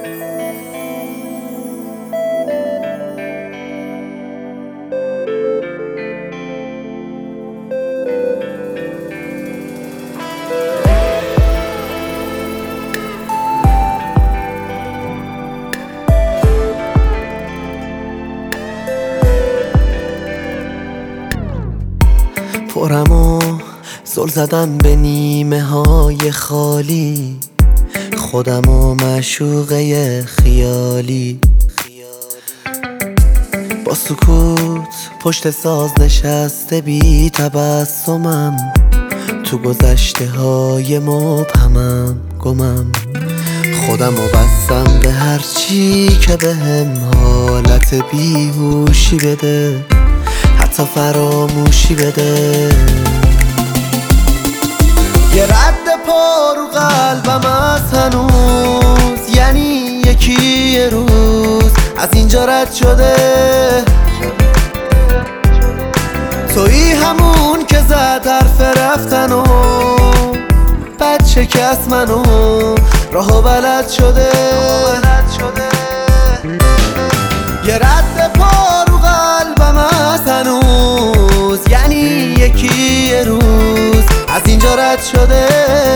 پرم و زل زدم به نیمه های خالی، خودم و معشوقه خیالی. با سکوت پشت ساز نشسته بی تبسمم، تو گذشته های مبهمم گمم. خودم و بستم به هرچی که بهم حالت بیهوشی بده، حتی فراموشی بده. یه رد پا رو قلبم از هنوز، یعنی یکی روز از اینجا رد شده. تویی همون که زد حرف رفتن و بعد شکست منو، راهو بلد شده. یه رد پا رو قلبم از هنوز، یعنی یکی روز از اینجا رد شده.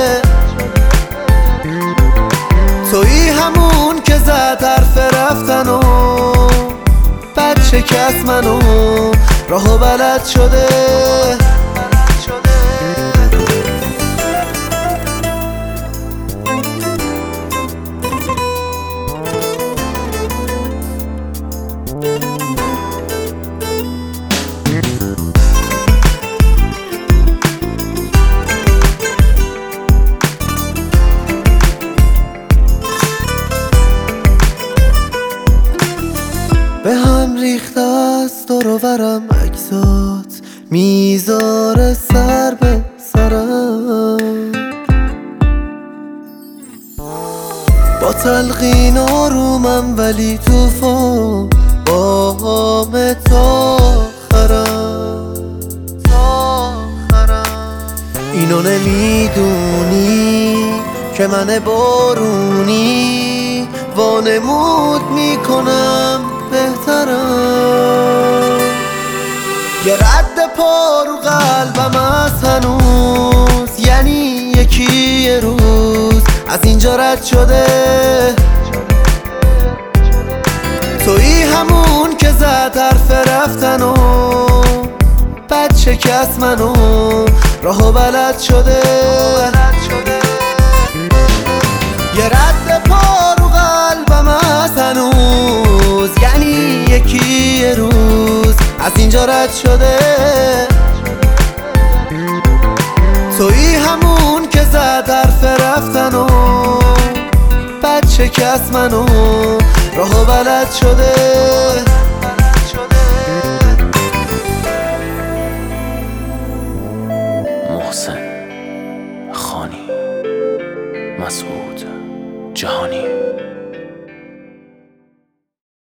تویی همون که زد حرف رفتن و بعد شکست منو، راهو بلد شده. به هم ریخته از دور و برم عکسات، میذاره سر به سرم. با تلقین آرومم ولی توفان با همه تا آخرم. اینو نمیدونی که من بارونی وانمود میکنم بهترم. یه رد پا رو قلبم از هنوز، یعنی یکی روز از اینجا رد شده. تویی همون که زد حرف رفتن و بعد شکست منو، راهو بلد شده. یه رد پا رو قلبم از هنوز، یعنی یکی روز از اینجا رد شده. تویی همون که زد حرف رفتن و بعد شکست منو، راهو بلد شده. محسن خانی، مسعود جهانی.